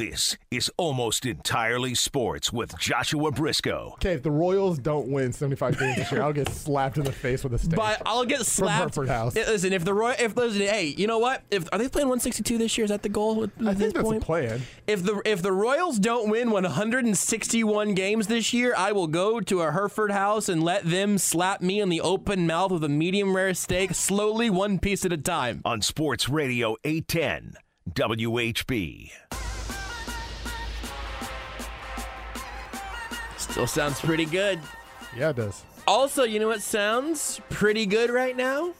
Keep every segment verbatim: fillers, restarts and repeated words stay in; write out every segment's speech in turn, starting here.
This is Almost Entirely Sports with Joshua Briscoe. Okay, if the Royals don't win seventy-five games this year, I'll get slapped in the face with a stick. But I'll get slapped. From Hereford House. Listen, if the Roy, if listen, hey, you know what? If are they playing one sixty-two this year? Is that the goal? At I this think that's point? the plan. If the if the Royals don't win one hundred sixty-one games this year, I will go to a Hereford House and let them slap me in the open mouth with a medium rare steak, slowly, one piece at a time. On Sports Radio eight ten W H B. Still sounds pretty good. Yeah, it does. Also, you know what sounds pretty good right now?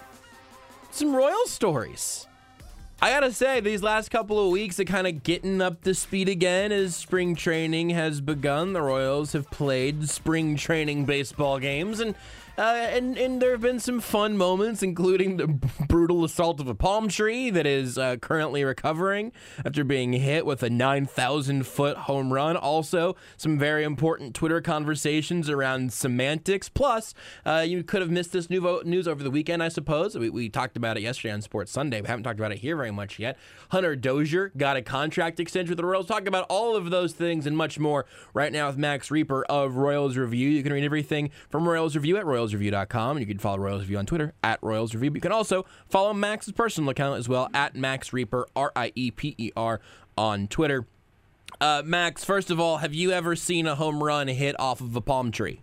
Some Royals stories. I gotta say, these last couple of weeks are kind of getting up to speed again as spring training has begun. The Royals have played spring training baseball games, and uh, and, and there have been some fun moments, including the brutal assault of a palm tree that is uh, currently recovering after being hit with a nine thousand foot home run. Also, some very important Twitter conversations around semantics. Plus, uh, you could have missed this new news over the weekend, I suppose. We, we talked about it yesterday on Sports Sunday. We haven't talked about it here very much yet. Hunter Dozier got a contract extension with the Royals. Talk about all of those things and much more right now with Max Reaper of Royals Review. You can read everything from Royals Review at royals review dot com, and you can follow Royals Review on Twitter at Royals Review. But you can also follow Max's personal account as well at Max Reaper, R I E P E R, on Twitter. Uh, Max, first of all, have you ever seen a home run hit off of a palm tree?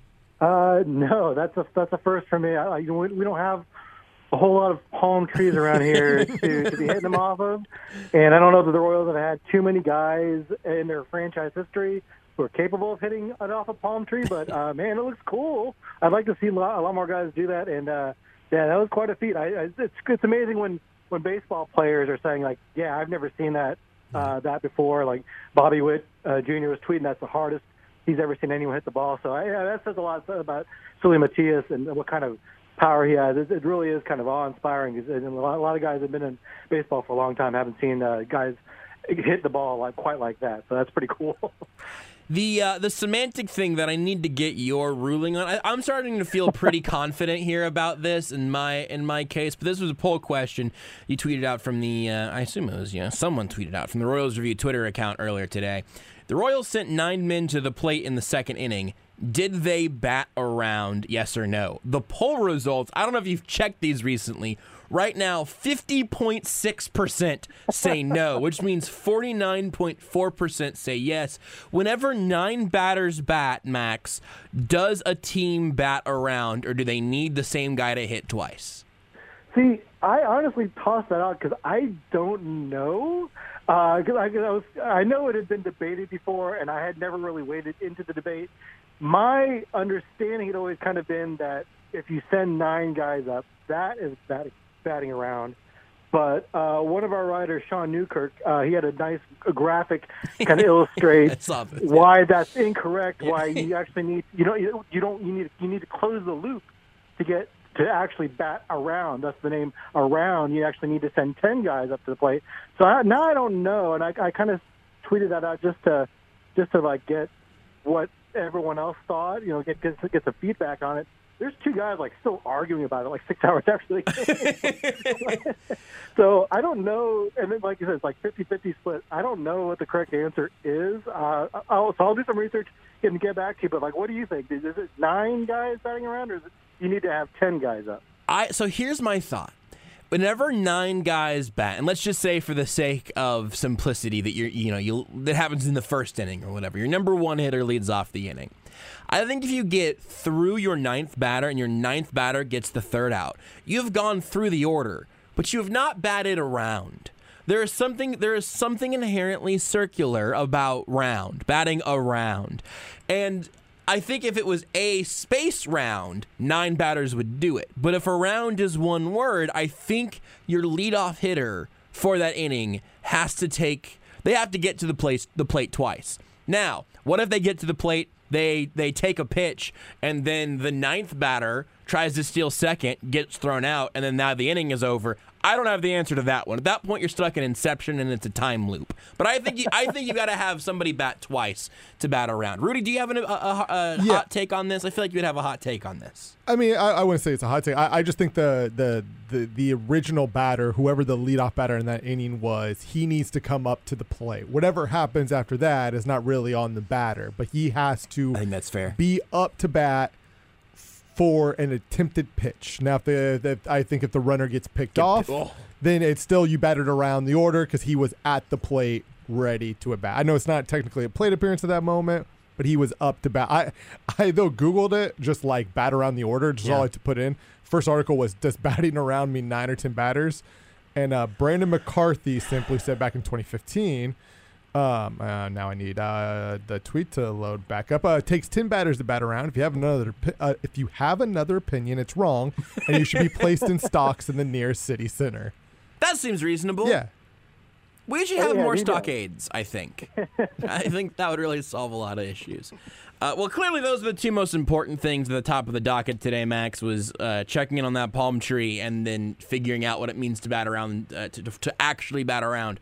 Uh, no, that's a that's a first for me. I, you know, we, we don't have a whole lot of palm trees around here to, to be hitting them off of, and I don't know that the Royals have had too many guys in their franchise history who are capable of hitting it off a palm tree. But uh, man, it looks cool. I'd like to see a lot, a lot more guys do that, and uh, yeah, that was quite a feat. I, I, it's it's amazing when, when baseball players are saying like, yeah, I've never seen that uh, that before. Like Bobby Witt uh, Junior was tweeting that's the hardest he's ever seen anyone hit the ball. So I, yeah, that says a lot about Sully Matias and what kind of power he has. It, it really is kind of awe-inspiring. And a lot, a lot of guys have been in baseball for a long time, haven't seen uh, guys hit the ball like quite like that. So that's pretty cool. The uh, the semantic thing that I need to get your ruling on, I, I'm starting to feel pretty confident here about this in my in my case, but this was a poll question you tweeted out from the, uh, I assume it was, you know, someone tweeted out from the Royals Review Twitter account earlier today. The Royals sent nine men to the plate in the second inning. Did they bat around, yes or no? The poll results, I don't know if you've checked these recently. Right now, fifty point six percent say no, which means forty-nine point four percent say yes. Whenever nine batters bat, Max, does a team bat around, or do they need the same guy to hit twice? See, I honestly tossed that out because I don't know. Because uh, I, I, was, I know it had been debated before, and I had never really waded into the debate. My understanding had always kind of been that if you send nine guys up, that is batting, batting around. But uh, one of our writers, Sean Newkirk, uh, he had a nice graphic kind of illustrate why that's incorrect. Yeah. Why you actually need you don't you, you don't you need you need to close the loop to get to actually bat around. That's the name, around. You actually need to send ten guys up to the plate. So I, now I don't know, and I, I kind of tweeted that out just to just to like get what everyone else thought. You know, get get, get some feedback on it. There's two guys like still arguing about it like six hours after the game. So I don't know. And then, like you said, it's like fifty-fifty split. I don't know what the correct answer is. Uh, I'll, so I'll do some research and get back to you. But like, what do you think? Is, is it nine guys batting around, or is it you need to have ten guys up? I so here's my thought. Whenever nine guys bat, and let's just say for the sake of simplicity that you're, you know, you that happens in the first inning or whatever, your number one hitter leads off the inning. I think if you get through your ninth batter and your ninth batter gets the third out, you've gone through the order, but you have not batted around. There is something there is something inherently circular about round, batting around. And I think if it was a space round, nine batters would do it. But if a round is one word, I think your leadoff hitter for that inning has to take, they have to get to the place, the plate twice. Now, what if they get to the plate, they they take a pitch, and then the ninth batter tries to steal second, gets thrown out, and then now the inning is over? I don't have the answer to that one. At that point, you're stuck in Inception, and it's a time loop. But I think you, I think you got to have somebody bat twice to bat around. Rudy, do you have an, a, a, a Yeah. hot take on this? I feel like you'd have a hot take on this. I mean, I, I wouldn't say it's a hot take. I, I just think the, the the the original batter, whoever the leadoff batter in that inning was, he needs to come up to the plate. Whatever happens after that is not really on the batter, but he has to I think that's fair. be up to bat for an attempted pitch. Now, if the, the I think if the runner gets picked off, oh. then it's still you batted around the order because he was at the plate ready to at bat. I know it's not technically a plate appearance at that moment, but he was up to bat. I, I though Googled it, just like bat around the order, just Yeah. all I had to put in. First article was, does batting around mean nine or ten batters? And uh, Brandon McCarthy simply said back in twenty fifteen, um, uh, now I need uh, the tweet to load back up. Uh, it takes ten batters to bat around. If you have another, uh, if you have another opinion, it's wrong, and you should be placed in stocks in the nearest city center. That seems reasonable. Yeah. We should Oh, have yeah, more we do. stockades, I think. I think that would really solve a lot of issues. Uh, well, clearly those are the two most important things at the top of the docket today, Max, was uh, checking in on that palm tree and then figuring out what it means to bat around, uh, to, to actually bat around.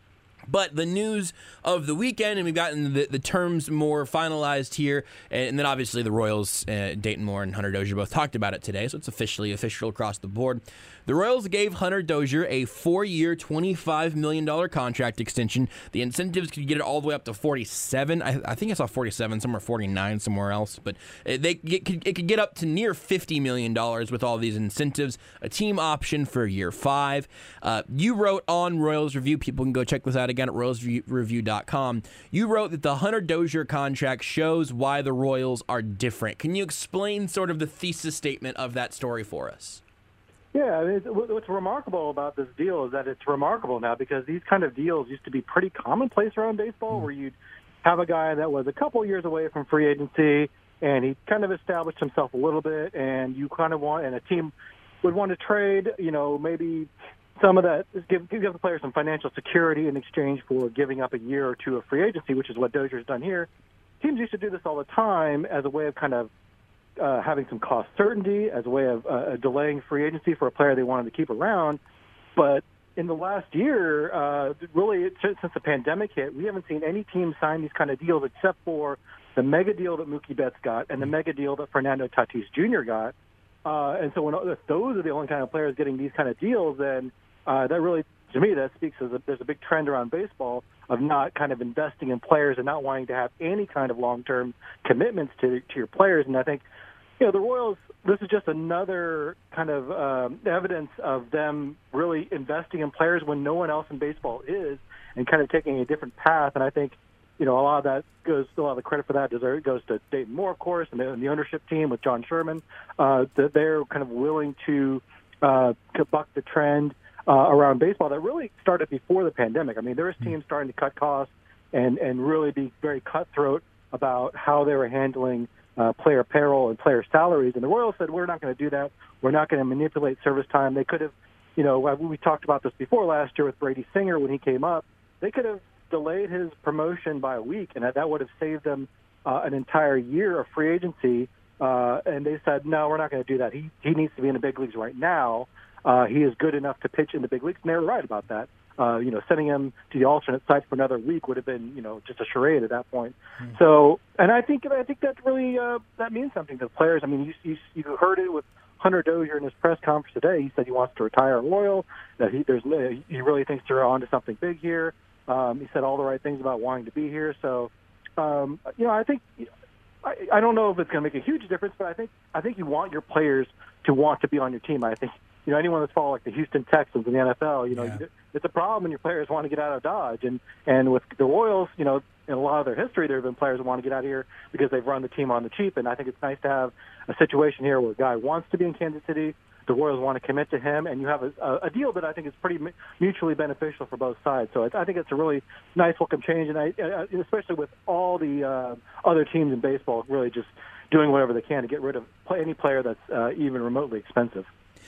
But the news of the weekend, and we've gotten the, the terms more finalized here, and then obviously the Royals, uh, Dayton Moore and Hunter Dozier both talked about it today, so it's officially official across the board. The Royals gave Hunter Dozier a four-year, twenty-five million dollars contract extension. The incentives could get it all the way up to forty-seven. I, I think I saw forty-seven, somewhere forty-nine somewhere else, but it, they it could, it could get up to near fifty million dollars with all these incentives. A team option for year five. Uh, you wrote on Royals Review, people can go check this out again at royals review dot com. You wrote that the Hunter Dozier contract shows why the Royals are different. Can you explain sort of the thesis statement of that story for us? Yeah, I mean, it's- what's remarkable about this deal is that it's remarkable now because these kind of deals used to be pretty commonplace around baseball, where you'd have a guy that was a couple years away from free agency, and he kind of established himself a little bit, and you kind of want, and a team would want to trade, you know, maybe some of that, give, give the player some financial security in exchange for giving up a year or two of free agency, which is what Dozier's done here. Teams used to do this all the time as a way of kind of uh, having some cost certainty, as a way of uh, delaying free agency for a player they wanted to keep around. But in the last year, uh, really, since the pandemic hit, we haven't seen any team sign these kind of deals except for the mega deal that Mookie Betts got and the mega deal that Fernando Tatis Junior got. Uh, and so when if those are the only kind of players getting these kind of deals, then uh, that really, to me, that speaks as a, there's a big trend around baseball of not kind of investing in players and not wanting to have any kind of long-term commitments to to your players. And I think, you know, the Royals, this is just another kind of um, evidence of them really investing in players when no one else in baseball is, and kind of taking a different path. And I think, you know, a lot of that goes, a lot of the credit for that deserve, goes to Dayton Moore, of course, and the, and the ownership team with John Sherman, uh, that they're kind of willing to, uh, to buck the trend uh, around baseball that really started before the pandemic. I mean, there was teams starting to cut costs and, and really be very cutthroat about how they were handling uh, player payroll and player salaries. And the Royals said, we're not going to do that. We're not going to manipulate service time. They could have, you know, we talked about this before last year with Brady Singer when he came up. They could have delayed his promotion by a week, and that would have saved them uh, an entire year of free agency. Uh, and they said, no, we're not going to do that. He he needs to be in the big leagues right now. Uh, he is good enough to pitch in the big leagues, and they were right about that. Uh, you know, sending him to the alternate site for another week would have been, you know, just a charade at that point. Mm-hmm. So, and I think I think that really uh, that means something to the players. I mean, you, you you heard it with Hunter Dozier in his press conference today. He said he wants to retire a Royal. That he there's he really thinks they're on to something big here. Um, he said all the right things about wanting to be here. So, um, you know, I think I, I don't know if it's going to make a huge difference, but I think I think you want your players to want to be on your team. I think, you know, anyone that's followed like the Houston Texans in the N F L, you know, yeah. it's a problem when your players want to get out of Dodge. And and with the Royals, you know, in a lot of their history, there have been players who want to get out of here because they've run the team on the cheap. And I think it's nice to have a situation here where a guy wants to be in Kansas City, the Royals want to commit to him, and you have a, a deal that I think is pretty mutually beneficial for both sides. So I think it's a really nice welcome change, and I, especially with all the uh, other teams in baseball really just doing whatever they can to get rid of any player that's uh, even remotely expensive.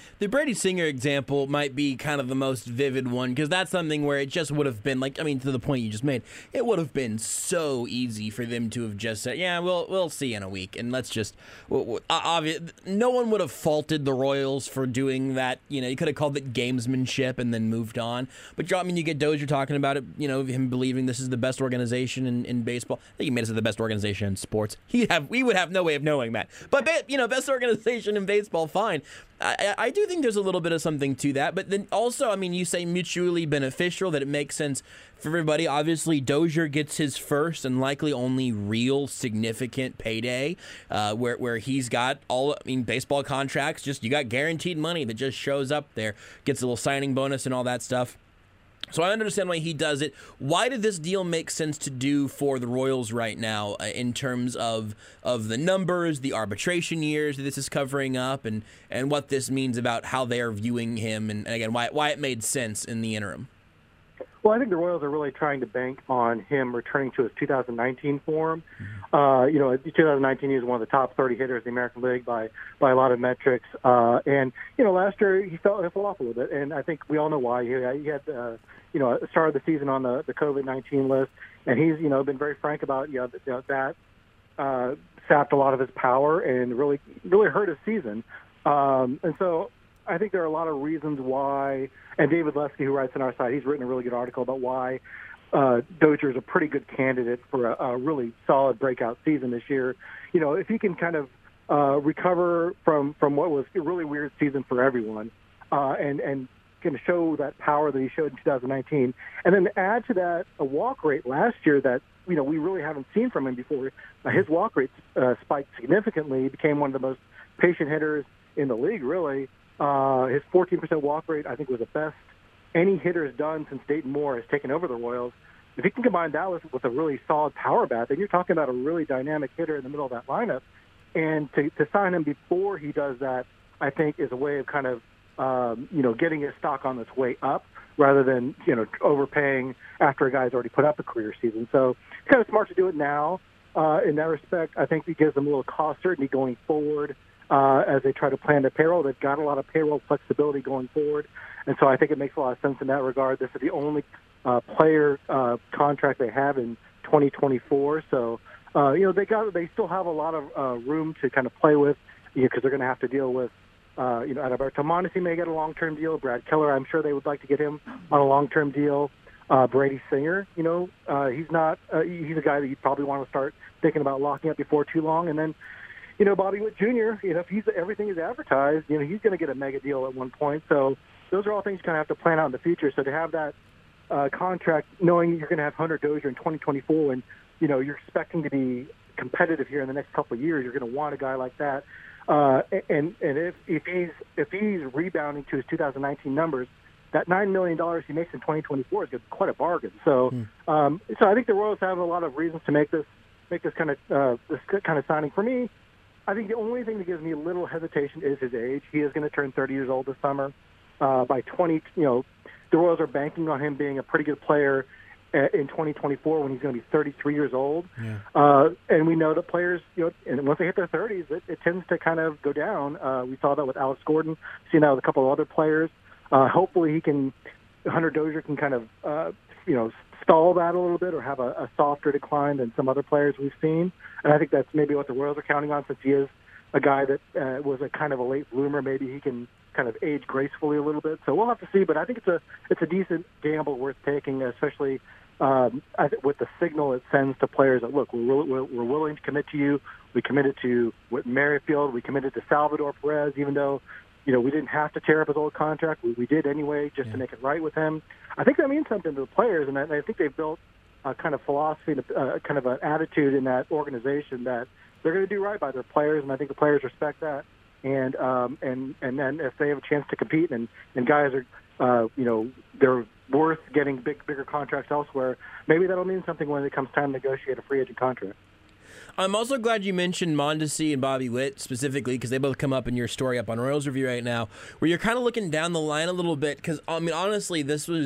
The Brady Singer example might be kind of the most vivid one because that's something where it just would have been like, I mean, to the point you just made, it would have been so easy for them to have just said, yeah, we'll we'll see in a week, and let's just. Uh, obvious, no one would have faulted the Royals for doing that. You know, you could have called it gamesmanship and then moved on. But I mean, you get Dozier talking about it. You know, him believing this is the best organization in, in baseball. I think he made us the best organization in sports. He have we would have no way of knowing that. But you know, best organization in baseball, fine. I, I do think there's a little bit of something to that, but then also, I mean, you say mutually beneficial, that it makes sense for everybody. Obviously, Dozier gets his first and likely only real significant payday, uh, where where he's got all, I mean, baseball contracts, just you got guaranteed money that just shows up there, gets a little signing bonus and all that stuff. So I understand why he does it. Why did this deal make sense to do for the Royals right now uh, in terms of of the numbers, the arbitration years that this is covering up, and, and what this means about how they're viewing him, and, and again, why why it made sense in the interim? Well, I think the Royals are really trying to bank on him returning to his two thousand nineteen form. Mm-hmm. Uh, you know, in two thousand nineteen, he was one of the top thirty hitters in the American League by, by a lot of metrics. Uh, and, you know, last year he fell, he fell off a little bit, and I think we all know why. He, he had, uh, you know, started the season on the, the COVID nineteen list, and he's, you know, been very frank about, you know, you know that uh, sapped a lot of his power and really, really hurt his season. Um, and so I think there are a lot of reasons why, and David Leskey, who writes on our site, he's written a really good article about why uh, Dozier is a pretty good candidate for a, a really solid breakout season this year. You know, if he can kind of uh, recover from, from what was a really weird season for everyone, uh, and, and can show that power that he showed in two thousand nineteen, and then add to that a walk rate last year that, you know, we really haven't seen from him before. Uh, his walk rate uh, spiked significantly. He became one of the most patient hitters in the league, really. Uh, his fourteen percent walk rate, I think, was the best any hitter has done since Dayton Moore has taken over the Royals. If you can combine that with, with a really solid power bat, then you're talking about a really dynamic hitter in the middle of that lineup. And to, to sign him before he does that, I think, is a way of kind of, um, you know, getting his stock on its way up rather than, you know, overpaying after a guy's already put up a career season. So it's kind of smart to do it now. Uh, in that respect, I think it gives them a little cost certainty going forward. Uh, as they try to plan their payroll. They've got a lot of payroll flexibility going forward, and so I think it makes a lot of sense in that regard. This is the only uh, player uh, contract they have in twenty twenty-four, so uh, you know they got they still have a lot of uh, room to kind of play with, because you know, they're going to have to deal with uh, you know Adalberto Mondesi may get a long-term deal. Brad Keller, I'm sure they would like to get him on a long-term deal. Uh, Brady Singer, you know, uh, he's not uh, he's a guy that you probably want to start thinking about locking up before too long, and then. You know, Bobby Witt Junior, you know, if he's everything is advertised, you know, he's going to get a mega deal at one point. So those are all things you kind of have to plan out in the future. So to have that uh, contract, knowing you're going to have Hunter Dozier in twenty twenty-four and, you know, you're expecting to be competitive here in the next couple of years, you're going to want a guy like that. Uh, and and if, if he's if he's rebounding to his two thousand nineteen numbers, that nine million dollars he makes in twenty twenty-four is quite a bargain. So, mm. um, so I think the Royals have a lot of reasons to make this make this kind of uh, this kind of signing. For me, I think the only thing that gives me a little hesitation is his age. He is going to turn thirty years old this summer. Uh, by twenty, you know, the Royals are banking on him being a pretty good player in twenty twenty-four when he's going to be thirty-three years old. Yeah. Uh, and we know that players, you know, and once they hit their thirties, it, it tends to kind of go down. Uh, we saw that with Alex Gordon. Seen that with a couple of other players. Uh, hopefully, he can. Hunter Dozier can kind of, uh, you know, stall that a little bit or have a, a softer decline than some other players we've seen. And I think that's maybe what the Royals are counting on, since he is a guy that uh, was a kind of a late bloomer. Maybe he can kind of age gracefully a little bit. So we'll have to see. But I think it's a it's a decent gamble worth taking, especially um, I think with the signal it sends to players that, look, we're, we're, we're willing to commit to you. We committed to Whit Merrifield. We committed to Salvador Perez, even though, you know, we didn't have to tear up his old contract. We, we did anyway, just yeah. to make it right with him. I think that means something to the players, and I, I think they've built a kind of philosophy, uh, kind of an attitude in that organization that they're going to do right by their players, and I think the players respect that. And um, and and then if they have a chance to compete, and, and guys are, uh, you know, they're worth getting big, bigger contracts elsewhere, maybe that'll mean something when it comes time to negotiate a free agent contract. I'm also glad you mentioned Mondesi and Bobby Witt specifically, because they both come up in your story up on Royals Review right now, where you're kind of looking down the line a little bit, because, I mean, honestly, this was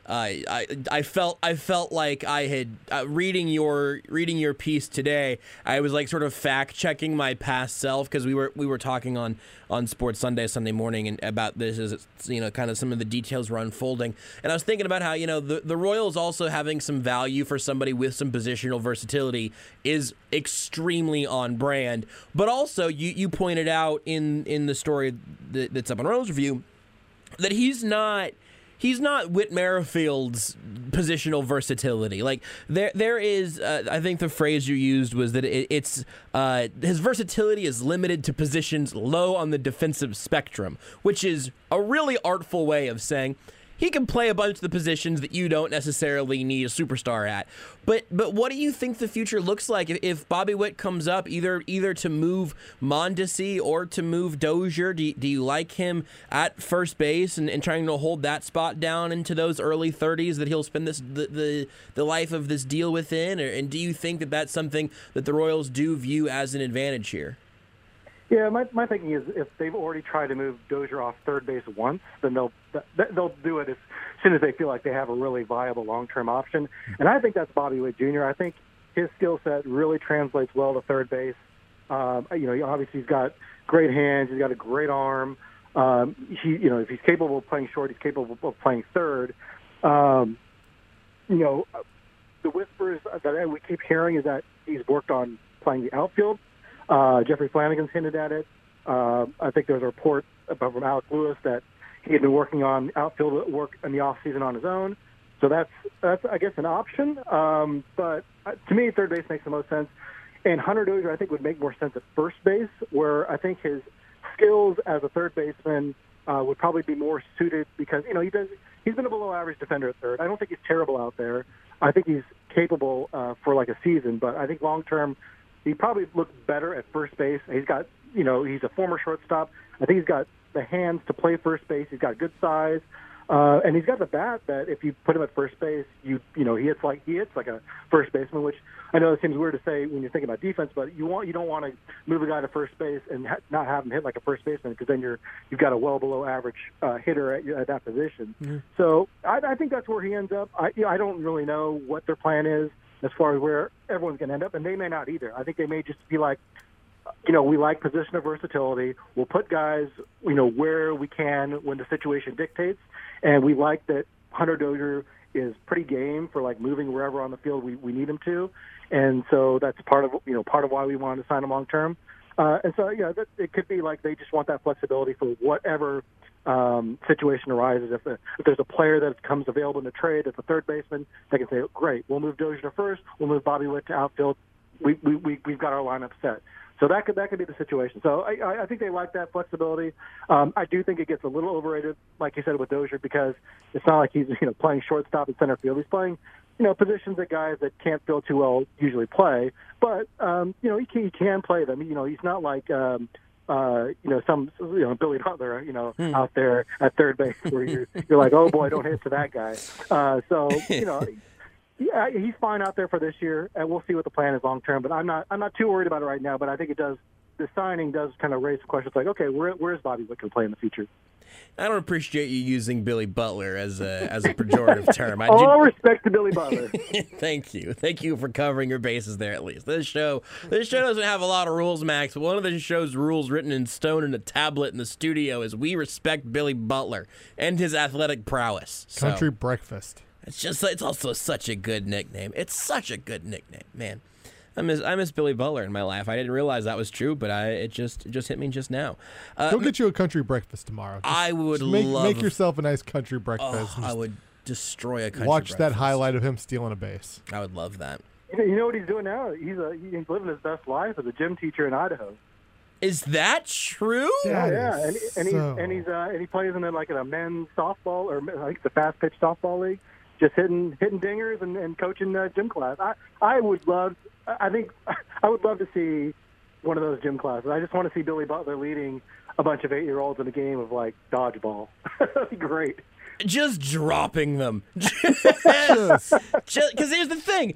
I, I I felt I felt like I had uh, reading your reading your piece today. I was like sort of fact checking my past self because we were we were talking on, on Sports Sunday Sunday morning and about this as you know kind of some of the details were unfolding, and I was thinking about how you know the the Royals also having some value for somebody with some positional versatility is extremely on brand. But also you you pointed out in in the story that, that's up on Royals Review that he's not. He's not Whit Merrifield's positional versatility. Like there, there is. Uh, I think the phrase you used was that it, it's uh, his versatility is limited to positions low on the defensive spectrum, which is a really artful way of saying he can play a bunch of the positions that you don't necessarily need a superstar at. But but what do you think the future looks like if, if Bobby Witt comes up either either to move Mondesi or to move Dozier? Do you, do you like him at first base and, and trying to hold that spot down into those early thirties that he'll spend this the the, the life of this deal within? Or, and do you think that that's something that the Royals do view as an advantage here? Yeah, my my thinking is if they've already tried to move Dozier off third base once, then they'll they'll do it as soon as they feel like they have a really viable long-term option. And I think that's Bobby Witt Junior I think his skill set really translates well to third base. Um, you know, obviously he's got great hands, he's got a great arm. Um, he, you know, if he's capable of playing short, he's capable of playing third. Um, you know, the whispers that we keep hearing is that he's worked on playing the outfield. Uh, Jeffrey Flanagan's hinted at it. Uh, I think there's a report about, from Alex Lewis that he had been working on outfield work in the offseason on his own. So that's, that's I guess, an option. Um, but to me, third base makes the most sense. And Hunter Dozier, I think, would make more sense at first base, where I think his skills as a third baseman uh, would probably be more suited because, you know, he does, he's been a below-average defender at third. I don't think he's terrible out there. I think he's capable uh, for, like, a season. But I think long-term, he probably looks better at first base. He's got, you know, he's a former shortstop. I think he's got the hands to play first base. He's got good size, uh, and he's got the bat that if you put him at first base, you you know he hits like he hits like a first baseman. Which I know it seems weird to say when you're thinking about defense, but you want you don't want to move a guy to first base and ha- not have him hit like a first baseman because then you're you've got a well below average uh, hitter at, at that position. Mm-hmm. So I, I think that's where he ends up. I you know, I don't really know what their plan is as far as where everyone's going to end up, and they may not either. I think they may just be like, you know, we like position of versatility. We'll put guys, you know, where we can when the situation dictates, and we like that Hunter Dozier is pretty game for like moving wherever on the field we, we need him to, and so that's part of you know part of why we wanted to sign him long term. Uh, and so yeah, that, it could be like they just want that flexibility for whatever um, situation arises. If, the, if there's a player that comes available in the trade as a third baseman, they can say, great, we'll move Dozier to first, we'll move Bobby Witt to outfield. We, we, we, we've got our lineup set. So that could that could be the situation. So I, I think they like that flexibility. Um, I do think it gets a little overrated, like you said, with Dozier, because it's not like he's you know playing shortstop and center field. He's playing you know positions that guys that can't field too well usually play. But um, you know he can, he can play them. You know he's not like um, uh, you know some you know Billy Butler you know hmm. out there at third base where you're you're like, oh boy, don't hit to that guy. Uh, so you know. Yeah, he's fine out there for this year, and we'll see what the plan is long term. But I'm not, I'm not too worried about it right now. But I think it does. The signing does kind of raise the questions like, okay, where, where is Bobby Witt going to play in the future? I don't appreciate you using Billy Butler as a as a pejorative term. I All did... respect to Billy Butler. Thank you, thank you for covering your bases there. At least this show, this show doesn't have a lot of rules, Max. But one of the show's rules, written in stone in a tablet in the studio, is we respect Billy Butler and his athletic prowess. So. Country breakfast. It's just, it's also such a good nickname. It's such a good nickname, man. I miss, I miss Billy Butler in my life. I didn't realize that was true, but I, it just, it just hit me just now. Uh, Go get you a country breakfast tomorrow. Just, I would just make, love make yourself a nice country breakfast. Oh, I would destroy a country watch breakfast. that highlight of him stealing a base. I would love that. You know what he's doing now? He's a, he's living his best life as a gym teacher in Idaho. Is that true? That yeah, and, and so... he's and he's uh, and he plays in like in a men's softball or I think the fast pitch softball league. Just hitting hitting dingers and, and coaching uh, gym class. I, I would love. I think I would love to see one of those gym classes. I just want to see Billy Butler leading a bunch of eight year olds in a game of like dodgeball. That'd be great. Just dropping them. Because here's the thing.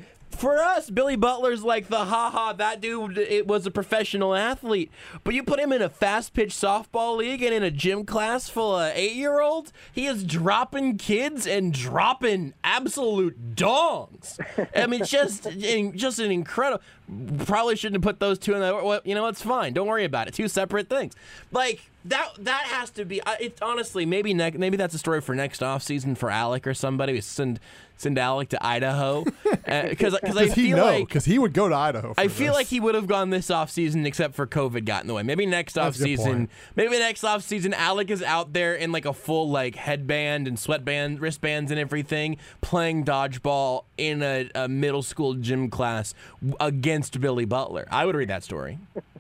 For us, Billy Butler's like the ha-ha, that dude it was a professional athlete. But you put him in a fast-pitch softball league and in a gym class full of eight-year-olds, he is dropping kids and dropping absolute dongs. I mean, just, just an incredible... Probably shouldn't have put those two in there. Well, you know, it's fine. Don't worry about it. Two separate things. Like, that that has to be... It, honestly, maybe ne- maybe that's a story for next offseason for Alec or somebody. We send... Send Alec to Idaho because uh, because I he feel know, like because he would go to Idaho. For I feel this. like he would have gone this offseason except for COVID got in the way. Maybe next That's a good offseason, point. maybe next offseason, Alec is out there in like a full like headband and sweatband, wristbands and everything, playing dodgeball in a, a middle school gym class against Billy Butler. I would read that story.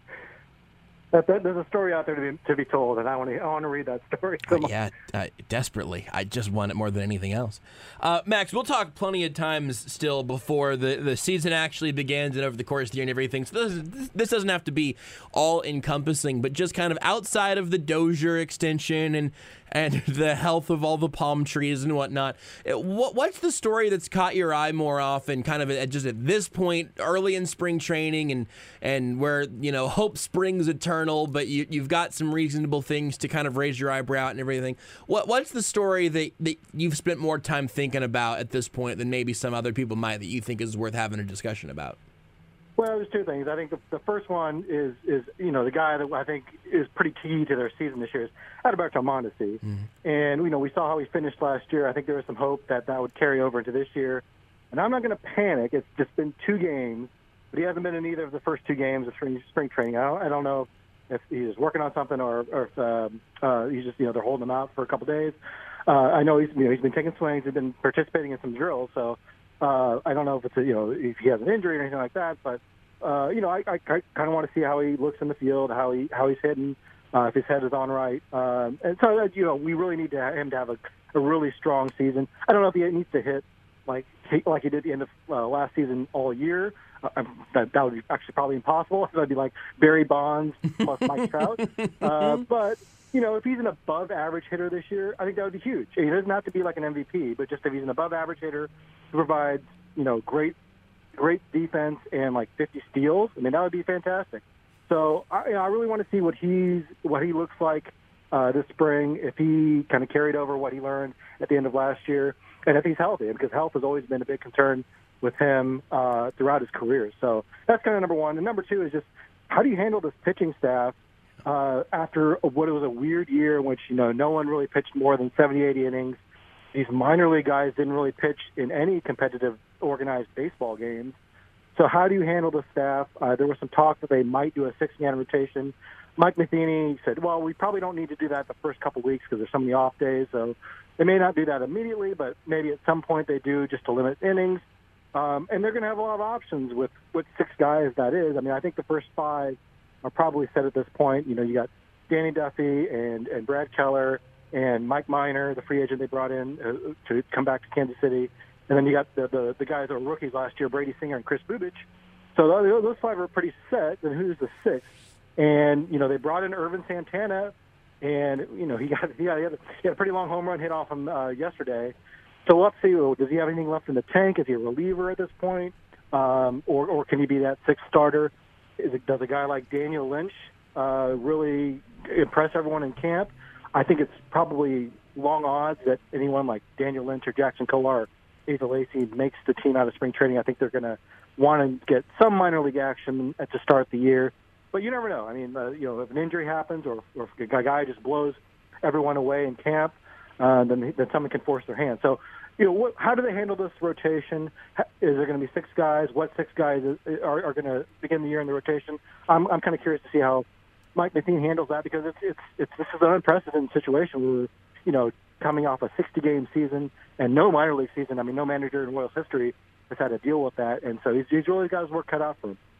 That, that, there's a story out there to be, to be told, and I want to I want to read that story. So Uh, yeah, uh, desperately. I just want it more than anything else. Uh, Max, we'll talk plenty of times still before the, the season actually begins and over the course of the year and everything. So this, is, this doesn't have to be all-encompassing, but just kind of outside of the Dozier extension and and the health of all the palm trees and whatnot. It, what, what's the story that's caught your eye more often, kind of at, just at this point, early in spring training, and and where you know hope springs eternal, but you, you've got some reasonable things to kind of raise your eyebrow at and everything. What what's the story that, that you've spent more time thinking about at this point than maybe some other people might that you think is worth having a discussion about? Well, there's two things. I think the, the first one is, is, you know, the guy that I think is pretty key to their season this year is Adalberto Mondesi. Mm-hmm. And, you know, we saw how he finished last year. I think there was some hope that that would carry over into this year. And I'm not going to panic. It's just been two games, but he hasn't been in either of the first two games of spring, spring training. I don't, I don't know if he's working on something or, or if um, uh, he's just, you know, they're holding him out for a couple days. Uh, I know he's, you know, he's been taking swings. He's been participating in some drills. So uh, I don't know if it's, a, you know, if he has an injury or anything like that, but Uh, you know, I, I, I kind of want to see how he looks in the field, how he how he's hitting, uh, if his head is on right. Um, and so, uh, you know, we really need to have him to have a, a really strong season. I don't know if he needs to hit like he, like he did at the end of uh, last season all year. Uh, that, that would be actually probably impossible. That would be like Barry Bonds plus Mike Trout. Uh, but, you know, if he's an above-average hitter this year, I think that would be huge. He doesn't have to be like an M V P, but just if he's an above-average hitter who provides, you know, great great defense and like fifty steals, I mean, that would be fantastic. So I, you know, I really want to see what he's what he looks like uh, this spring, if he kind of carried over what he learned at the end of last year, and if he's healthy, because health has always been a big concern with him uh, throughout his career. So that's kind of number one. And number two is just how do you handle this pitching staff uh, after what was a weird year in which, you know, no one really pitched more than seventy, eighty innings. These minor league guys didn't really pitch in any competitive organized baseball games. So how do you handle the staff? Uh, there was some talk that they might do a six-man rotation. Mike Matheny said, well, we probably don't need to do that the first couple weeks because there's so many off days. So they may not do that immediately, but maybe at some point they do just to limit innings. Um, and they're going to have a lot of options with, with six guys, that is. I mean, I think the first five are probably set at this point. You know, you got Danny Duffy and, and Brad Keller and Mike Minor, the free agent they brought in uh, to come back to Kansas City. And then you got the, the, the guys that were rookies last year, Brady Singer and Chris Bubich. So those, those five are pretty set. And who's the sixth? And, you know, they brought in Irvin Santana, and, you know, he got he, got, he, had, a, he had a pretty long home run hit off him uh, yesterday. So let's see, does he have anything left in the tank? Is he a reliever at this point? Um, or, or can he be that sixth starter? Is it, does a guy like Daniel Lynch uh, really impress everyone in camp? I think it's probably long odds that anyone like Daniel Lynch or Jackson Kolar, Asa Lacy makes the team out of spring training. I think they're going to want to get some minor league action at to start the year. But you never know. I mean, uh, you know, if an injury happens or, or if a guy just blows everyone away in camp, uh, then then someone can force their hand. So, you know, what, how do they handle this rotation? Is there going to be six guys? What six guys are, are going to begin the year in the rotation? I'm I'm kind of curious to see how Mike Matheny handles that, because it's it's it's this is an unprecedented situation where, you know, coming off a sixty-game season and no minor league season. I mean, no manager in Royals history has had to deal with that, and so he's, he's really got his work cut out for him.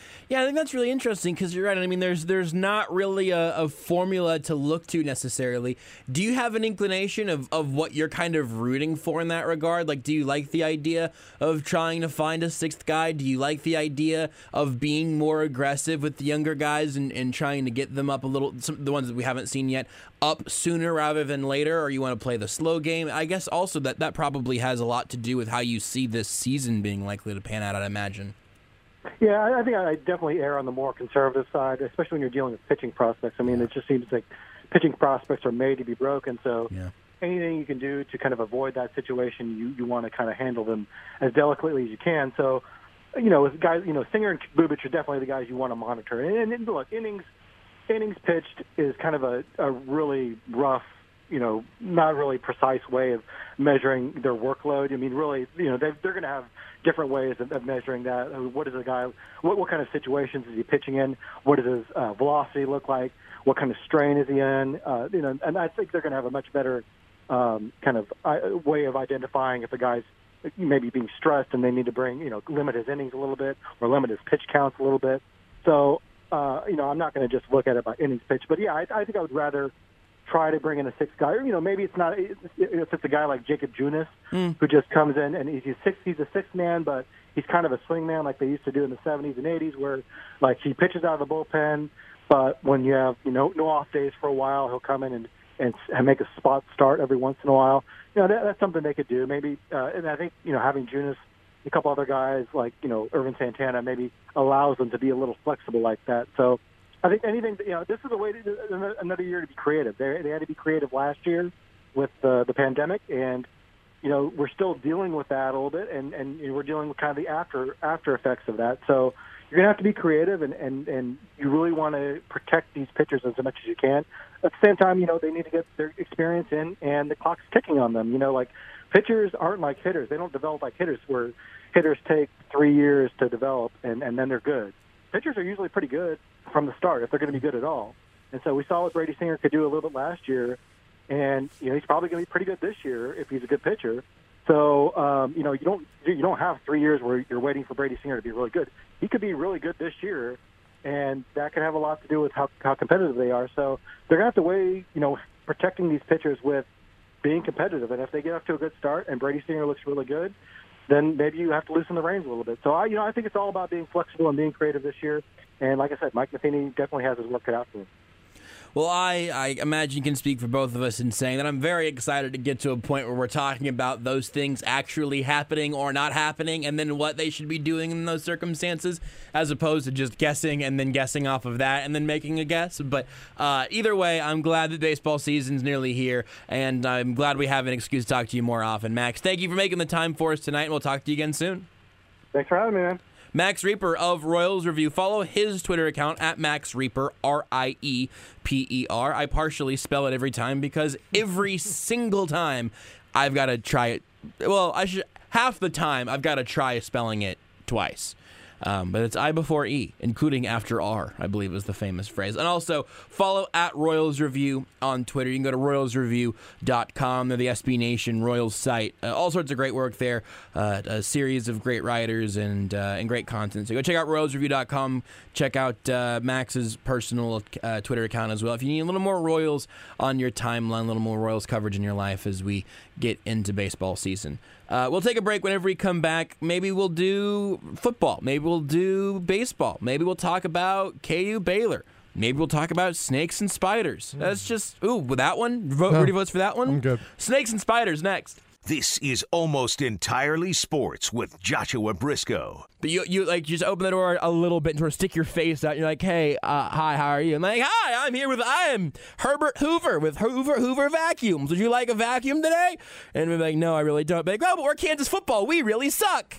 Yeah, I think that's really interesting because you're right. I mean, there's there's not really a, a formula to look to necessarily. Do you have an inclination of, of what you're kind of rooting for in that regard? Like, do you like the idea of trying to find a sixth guy? Do you like the idea of being more aggressive with the younger guys and, and trying to get them up a little, some, the ones that we haven't seen yet, up sooner rather than later? Or you want to play the slow game? I guess also that that probably has a lot to do with how you see this season being likely to pan out, I'd imagine. Yeah, I I think I definitely err on the more conservative side, especially when you're dealing with pitching prospects. I mean, it just seems like pitching prospects are made to be broken, so Yeah. anything you can do to kind of avoid that situation, you, you want to kind of handle them as delicately as you can. So, you know, with guys, you know, Singer and Bubic are definitely the guys you want to monitor. And, and look, innings innings pitched is kind of a, a really rough, you know, not really precise way of measuring their workload. I mean, really, you know, they're, they're going to have different ways of, of measuring that. What is a guy, what, what kind of situations is he pitching in? What does his uh, velocity look like? What kind of strain is he in? Uh, you know, and I think they're going to have a much better um, kind of uh, way of identifying if the guy's maybe being stressed and they need to bring, you know, limit his innings a little bit or limit his pitch counts a little bit. So, uh, you know, I'm not going to just look at it by innings pitched, but yeah, I, I think I would rather try to bring in a sixth guy. Or, you know, maybe it's not if it's a guy like Jacob Junis mm. who just comes in and he's a six, he's a sixth man, but he's kind of a swing man like they used to do in the seventies and eighties, where like he pitches out of the bullpen, but when you have you know no off days for a while, he'll come in and and, and make a spot start every once in a while. You know, that, that's something they could do. Maybe, uh, and I think you know having Junis, a couple other guys like you know Irvin Santana, maybe allows them to be a little flexible like that. So. I think anything, you know, this is a way to another year to be creative. They they had to be creative last year with uh, the pandemic, and you know we're still dealing with that a little bit, and and you know, we're dealing with kind of the after after effects of that. So you're gonna have to be creative, and and and you really want to protect these pitchers as much as you can. At the same time, you know, they need to get their experience in, and the clock's ticking on them. You know, like pitchers aren't like hitters; they don't develop like hitters, where hitters take three years to develop, and and then they're good. Pitchers are usually pretty good from the start if they're going to be good at all. And so we saw what Brady Singer could do a little bit last year, and you know he's probably going to be pretty good this year if he's a good pitcher. So um, you know you don't you don't have three years where you're waiting for Brady Singer to be really good. He could be really good this year, and that could have a lot to do with how how competitive they are. So they're going to have to weigh you know protecting these pitchers with being competitive. And if they get off to a good start and Brady Singer looks really good, then maybe you have to loosen the reins a little bit. So, I, you know, I think it's all about being flexible and being creative this year. And like I said, Mike Matheny definitely has his work cut out for him. Well, I, I imagine you can speak for both of us in saying that I'm very excited to get to a point where we're talking about those things actually happening or not happening and then what they should be doing in those circumstances, as opposed to just guessing and then guessing off of that and then making a guess. But uh, either way, I'm glad that baseball season's nearly here, and I'm glad we have an excuse to talk to you more often. Max, thank you for making the time for us tonight, and we'll talk to you again soon. Thanks for having me, man. Max Reaper of Royals Review. Follow his Twitter account at Max Reaper, R I E P E R. I partially spell it every time because every single time I've got to try it. Well, I should half the time I've got to try spelling it twice. Um, but it's I before E, including after R, I believe is the famous phrase. And also, follow at Royals Review on Twitter. You can go to royals review dot com. They're the S B Nation Royals site. Uh, all sorts of great work there. Uh, a series of great writers and uh, and great content. So go check out royals review dot com. Check out uh, Max's personal uh, Twitter account as well. If you need a little more Royals on your timeline, a little more Royals coverage in your life as we get into baseball season. Uh, we'll take a break. Whenever we come back, maybe we'll do football. Maybe we'll do baseball. Maybe we'll talk about K U Baylor. Maybe we'll talk about snakes and spiders. Mm. That's just, ooh, with that one? Vote, no, Rudy votes for that one? I'm good. Snakes and spiders next. This is Almost Entirely Sports with Joshua Briscoe. But you, you like, just open the door a little bit and sort of stick your face out. And you're like, hey, uh, hi, how are you? I'm like, hi, I'm here with, I am Herbert Hoover with Hoover Hoover Vacuums. Would you like a vacuum today? And we're like, no, I really don't. But like, oh, but we're Kansas football. We really suck.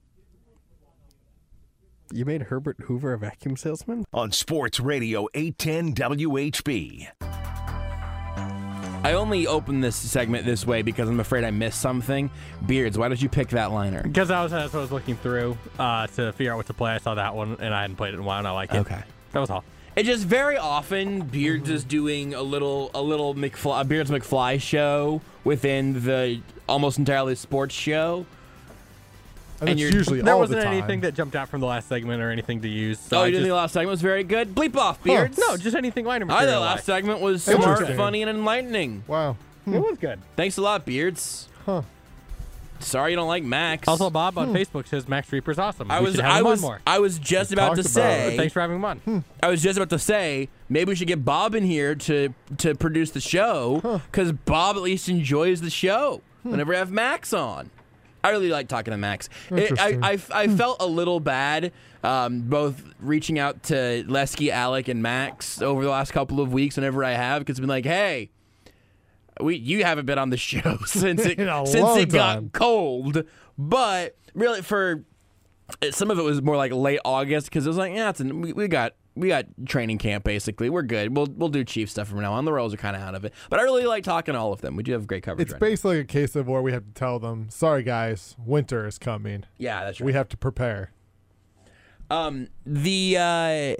You made Herbert Hoover a vacuum salesman? On Sports Radio eight ten W H B. I only opened this segment this way because I'm afraid I missed something. Beards, why did you pick that liner? Because I was, as I was looking through uh, to figure out what to play. I saw that one, and I hadn't played it in a while, and I like it. Okay. That was all. It just very often, Beards is doing a little a little McFly, a Beards McFly show within the Almost Entirely Sports show. And, And it's you're- usually There all wasn't the time. anything that jumped out from the last segment or anything to use. So oh, I you didn't just, think the last segment was very good? Bleep off, Beards. No, just anything minor I material. thought the last segment was smart, Interesting. funny, and enlightening. Wow. It was good. Thanks a lot, Beards. Huh. Sorry you don't like Max. Also, Bob on Facebook says Max Reaper's awesome. I we was should have I him was on more. I was just We about to talked about it. say Thanks for having him on. I was just about to say maybe we should get Bob in here to to produce the show because Bob at least enjoys the show whenever I have Max on. I really like talking to Max. It, I, Interesting. I, I felt a little bad um, both reaching out to Lesky, Alec, and Max over the last couple of weeks whenever I have because it's been like, hey, we you haven't been on the show since it In a since long it got time. cold. But really, for some of it was more like late August because it was like, yeah, it's an, we, we got we got training camp basically. We're good. We'll we'll do Chief stuff from now on. The Royals are kind of out of it, but I really like talking to all of them. We do have great coverage. It's right now. basically a case of where we have to tell them, sorry guys, winter is coming. Yeah, that's right. We have to prepare. Um, the uh,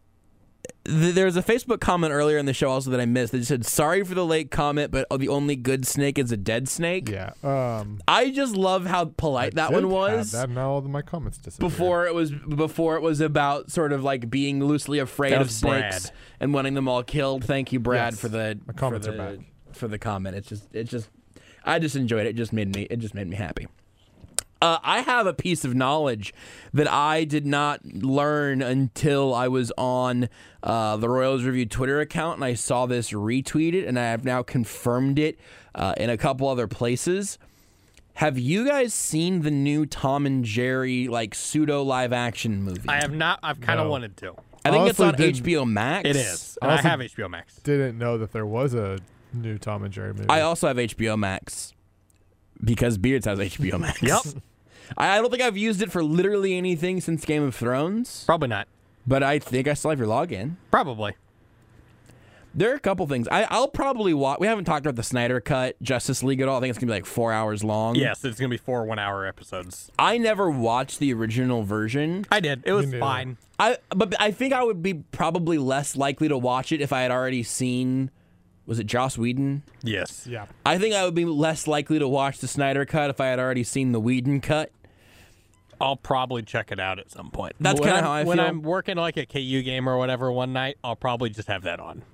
th- there was a Facebook comment earlier in the show also that I missed that just said, "Sorry for the late comment, but the only good snake is a dead snake." Yeah. Um, I just love how polite that did one was. have That now all of my comments disappeared. Before it was before it was about sort of like being loosely afraid That of was snakes Brad. and wanting them all killed. Thank you, Brad, Yes. for the My comments for are the, back. for the comment. It's just it just I just enjoyed it. It just made me it just made me happy. Uh, I have a piece of knowledge that I did not learn until I was on uh, the Royals Review Twitter account, and I saw this retweeted, and I have now confirmed it uh, in a couple other places. Have you guys seen the new Tom and Jerry like pseudo live action movie? I have not. I've kind of No. wanted to. I think it's honestly on didn't- H B O Max. It is. And I Honestly- have H B O Max. Didn't know that there was a new Tom and Jerry movie. I also have H B O Max because Beards has H B O Max. Yep. I I don't think I've used it for literally anything since Game of Thrones, Probably not. but I think I still have your login. Probably. There are a couple things. I, I'll probably watch. We haven't talked about the Snyder Cut Justice League at all. I think it's gonna be like four hours long. Yes, it's gonna be four one-hour episodes. I never watched the original version. I did. It was neither. fine. I but I think I would be probably less likely to watch it if I had already seen. Was it Joss Whedon? Yes. Yeah. I think I would be less likely to watch the Snyder Cut if I had already seen the Whedon cut. I'll probably check it out at some point. That's When kinda I'm- how I When feel. I'm working like a K U game or whatever one night, I'll probably just have that on.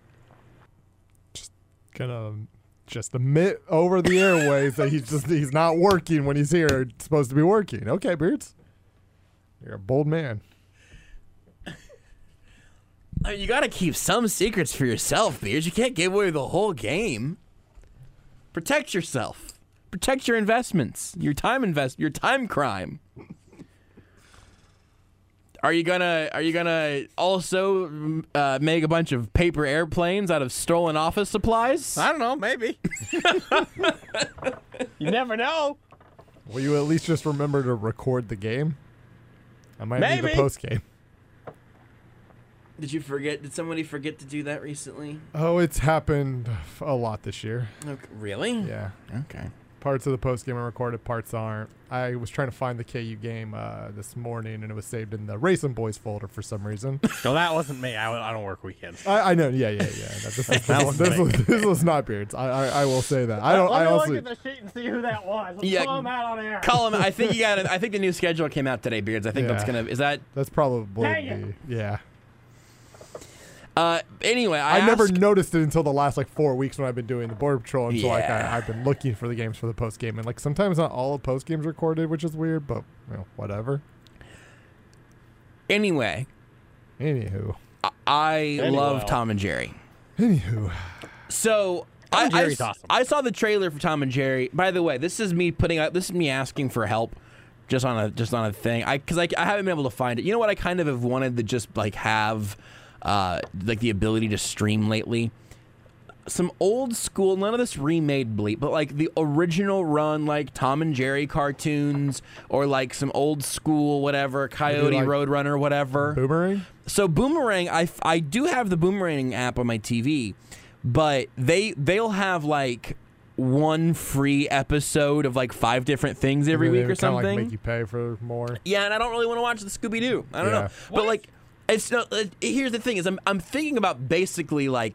Gonna just admit over the airways that he's just he's not working when he's here. It's supposed to be working. Okay, Beards. You're a bold man. I mean, you got to keep some secrets for yourself, Beards. You can't give away the whole game. Protect yourself. Protect your investments. Your time invest. Your time crime. Are you gonna Are you gonna also uh, make a bunch of paper airplanes out of stolen office supplies? I don't know. Maybe. You never know. Will you at least just remember to record the game? I might need Maybe. the post game. Did you forget? Did somebody forget to do that recently? Oh, it's happened a lot this year. Okay. Really? Yeah. Okay. Parts of the post game are recorded, parts aren't. I was trying to find the K U game uh, this morning, and it was saved in the Racing Boys folder for some reason. No, that wasn't me. I, I don't work weekends. I, I know, yeah, yeah, yeah. No, this, is, this, That is- was this, me. was, this was not Beards. I, I, I will say that. I don't. I also. the sheet and see who that was. Let's Yeah. call him out on air. Colin, I think you got. I think the new schedule came out today, Beards. I think that's Yeah. gonna. Is that? That's probably Dang it. the, yeah. Uh. Anyway, I, I, never asked- noticed it until the last like four weeks when I've been doing the Border Patrol, and so like Yeah. I, I've been looking for the games for the post game, and like sometimes not all the post games recorded, which is weird, but you know, whatever. Anyway, Anywho, I, I Anyway. love Tom and Jerry. anywho, So Tom I, and I Jerry's s- awesome. I saw the trailer for Tom and Jerry. By the way, this is me putting out. This is me asking for help, just on a just on a thing. I because I, I haven't been able to find it. You know what? I kind of have wanted to just like have, uh, like the ability to stream lately. Some old school, none of this remade bleep, but like the original run, like Tom and Jerry cartoons, or like some old school whatever, Coyote like Roadrunner, whatever. Boomerang. So Boomerang, I, I do have the Boomerang app on my T V, but they they'll have like one free episode of like five different things every And then week they or kinda, something. Like make you pay for more. Yeah, and I don't really want to watch the Scooby Doo. I don't Yeah. know, but like it's no. Uh, here's the thing: is I'm I'm thinking about basically like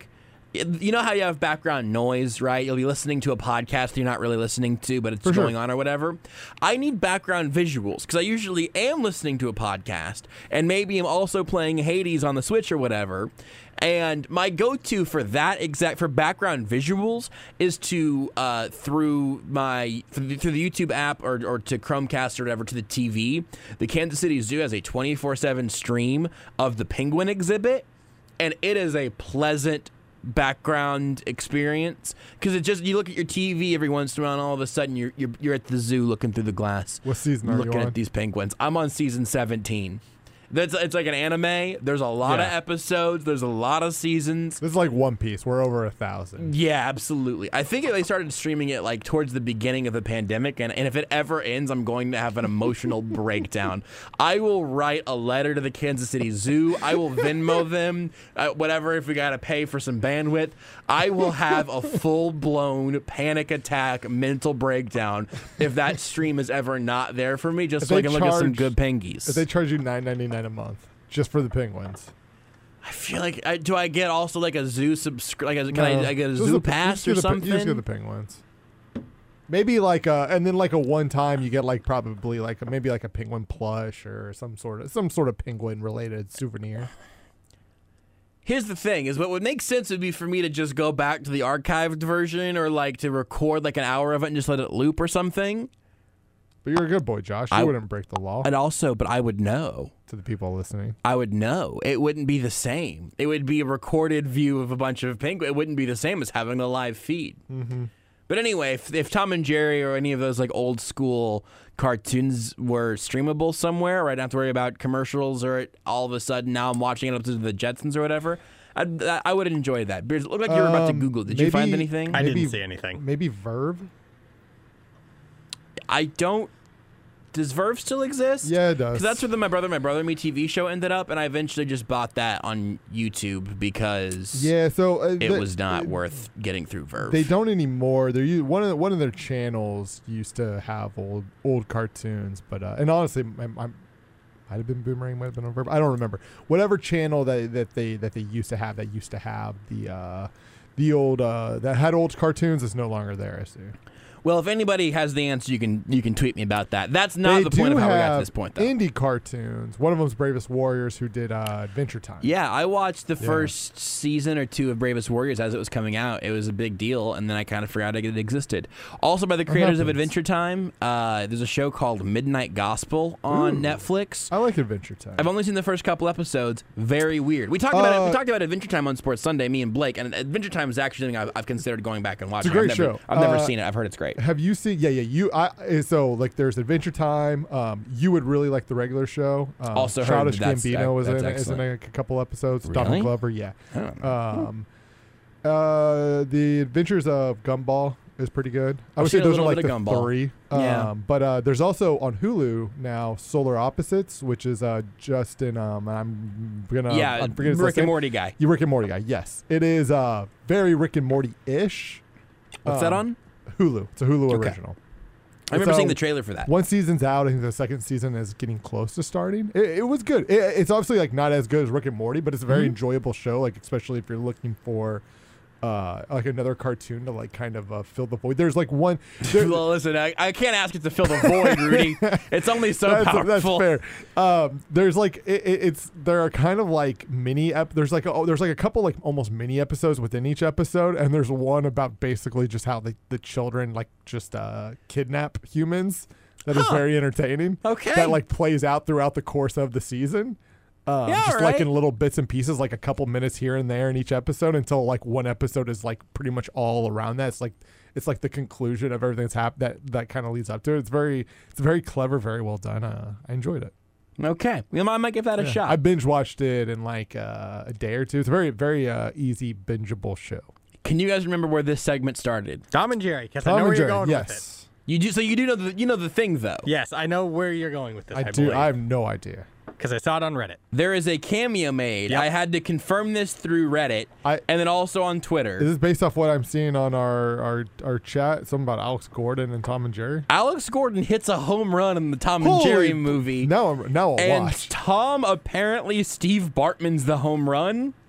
You know how you have background noise, right? You'll be listening to a podcast you're not really listening to, but it's For going sure. on or whatever. I need background visuals because I usually am listening to a podcast and maybe I'm also playing Hades on the Switch or whatever. And my go-to for that exact for background visuals is to uh, through my through the, through the YouTube app or, or to Chromecast or whatever to the T V. The Kansas City Zoo has a twenty-four seven stream of the penguin exhibit, and it is a pleasant background experience because it just you look at your T V every once in a while and all of a sudden you're you're, you're at the zoo looking through the glass. What season are looking you on? at these penguins? I'm on season seventeen. That's it's like an anime. There's a lot Yeah. of episodes. There's a lot of seasons. This is like One Piece. We're over a thousand. Yeah, absolutely. I think they started streaming it like towards the beginning of the pandemic, and, and if it ever ends, I'm going to have an emotional breakdown. I will write a letter to the Kansas City Zoo. I will Venmo them, uh, whatever, if we got to pay for some bandwidth. I will have a full-blown panic attack, mental breakdown if that stream is ever not there for me, just If so I they can look at some charge- good pengies. If they charge you nine ninety nine a month just for the penguins, I feel like, I, do I get also like a zoo subscri- like a, can No. I, I get a Just zoo the- pass you or just get the pe- something? You just get the penguins. Maybe like a, and then like a one time you get like probably like a, maybe like a penguin plush or some sort of some sort of penguin related souvenir. Here's the thing: is what would make sense would be for me to just go back to the archived version, or like to record like an hour of it and just let it loop or something. But you're a good boy, Josh. You I- wouldn't break the law And also, but I would know. to the people listening. I would know. It wouldn't be the same. It would be a recorded view of a bunch of penguins. It wouldn't be the same as having a live feed. Mm-hmm. But anyway, if, if Tom and Jerry or any of those like old school cartoons were streamable somewhere, where I don't have to worry about commercials or it, all of a sudden now I'm watching it up to the Jetsons or whatever, I'd, I would enjoy that. Beers, it looked like you were about to Um, Google. Did you find maybe- anything? I Maybe- didn't see anything. Maybe Verve. I don't. Does Verve still exist? Yeah, it does. Because that's where the My Brother, My Brother and Me T V show ended up, and I eventually just bought that on YouTube because Yeah, so uh, it the- was not uh, worth getting through Verve. They don't anymore. They're u- one of the, one of their channels used to have old old cartoons, but uh, and honestly, I'm, I'm might have been Boomerang, might have been on Verve. I don't remember. Whatever channel that that they that they used to have that used to have the uh, the old uh, that had old cartoons is no longer there. I see. Well, if anybody has the answer, you can you can tweet me about that. That's not They the point do of how we got to have this point, though. indie cartoons. One of them's Bravest Warriors, who did uh, Adventure Time. Yeah, I watched the Yeah. first season or two of Bravest Warriors as it was coming out. It was a big deal, and then I kind of forgot it existed. Also, by the creators of happens. Adventure Time, uh, there's a show called Midnight Gospel on Ooh. Netflix. I like Adventure Time. I've only seen the first couple episodes. Very weird. We talked about it. We Uh, talked about Adventure Time on Sports Sunday, me and Blake, and Adventure Time is actually something I've, I've considered going back and watching. a great I've never, show. I've never Uh, seen it. I've heard it's great. Have you seen? Yeah, yeah. You, I. eh, So like, there's Adventure Time. Um, you would really like the regular show. Um, Also heard Childish that's- Gambino was that's in, it, is in excellent. a couple episodes. Really? Donald Glover, yeah. I don't know. Um, uh, the Adventures of Gumball is pretty good. I I've would say seen a those are little like bit the of Gumball. three. Yeah. Um, but uh, there's also on Hulu now Solar Opposites, which is uh Justin. Um, I'm gonna yeah, I'm forgetting his Rick last and name. Morty guy. You Rick and Morty guy. Yes, it is uh very Rick and Morty ish. What's that on? Hulu. It's a Hulu Okay. original. I remember So, seeing the trailer for that. One season's out. I think the second season is getting close to starting. It, it was good. It, it's obviously like not as good as Rick and Morty, but it's a very Mhm. enjoyable show. Like especially if you're looking for uh like another cartoon to like kind of uh, fill the void. There's like one. There, Well, listen, I, I can't ask it to fill the void, Rudy. It's only so that's, powerful. that's fair. Um, there's like it, it, it's there are kind of like mini. Ep- there's like a, oh, there's like a couple like almost mini episodes within each episode, and there's one about basically just how the, the children like just uh, kidnap humans. That is Huh. very entertaining. Okay. That like plays out throughout the course of the season. Um, Yeah, just like alright. in little bits and pieces, like a couple minutes here and there in each episode, until like one episode is like pretty much all around that. It's like it's like the conclusion of everything that's happened that that kind of leads up to it. It's very it's very clever, very well done. Uh, I enjoyed it. Okay. Well, I might give that a Yeah. shot. I binge watched it in like uh, a day or two. It's a very very uh, easy bingeable show. Can you guys remember where this segment started? Tom and Jerry, because I Tom know and where Jerry, you're going with it. yes, You do so you do know the you know the thing though. Yes, I know where you're going with this. I, I, do. I have no idea. because I saw it on Reddit. There is a cameo made. Yep. I had to confirm this through Reddit I- and then also on Twitter. Is this based off what I'm seeing on our our, our chat? Something about Alex Gordon and Tom and Jerry. Alex Gordon hits a home run in the Tom and Holy Jerry p- movie. Now I'm now I'll and watch. Tom apparently Steve Bartman's the home run.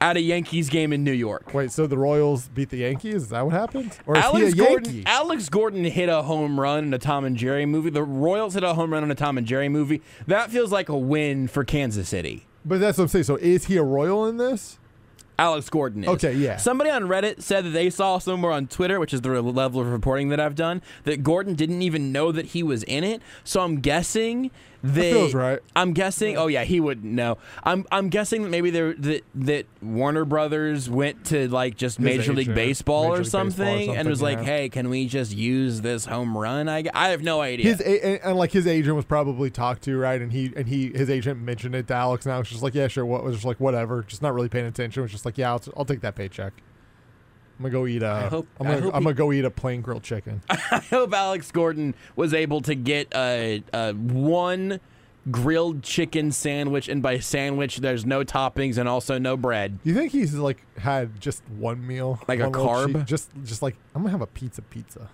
at a Yankees game in New York. Wait, so the Royals beat the Yankees? Is that what happened? Or is Alex he a Gordon, Yankee? Alex Gordon hit a home run in a Tom and Jerry movie. The Royals hit a home run in a Tom and Jerry movie. That feels like a win for Kansas City. But that's what I'm saying. So is he a Royal in this? Alex Gordon is. Okay, yeah. Somebody on Reddit said that they saw somewhere on Twitter, which is the level of reporting that I've done, that Gordon didn't even know that he was in it. So I'm guessing that feels right. I'm guessing. Oh yeah, he wouldn't know. I'm I'm guessing that maybe there that that Warner Brothers went to like just His Major League agent, Baseball, Major or, League Baseball or something, and something, was like, yeah. "Hey, can we just use this home run?" I, I have no idea. His a- and, and like his agent was probably talked to, right? And he and he his agent mentioned it to Alex, and Alex was just like, yeah, sure. What was just like whatever, just not really paying attention. Was just like, yeah, I'll, I'll take that paycheck. I'm gonna go eat a. I hope- I'm I gonna, hope I'm he- gonna go eat a plain grilled chicken. I hope Alex Gordon was able to get a, a one grilled chicken sandwich, and by sandwich, there's no toppings and also no bread. You think he's like had just one meal, Like a one little carb? cheat- just just like I'm gonna have a pizza, pizza.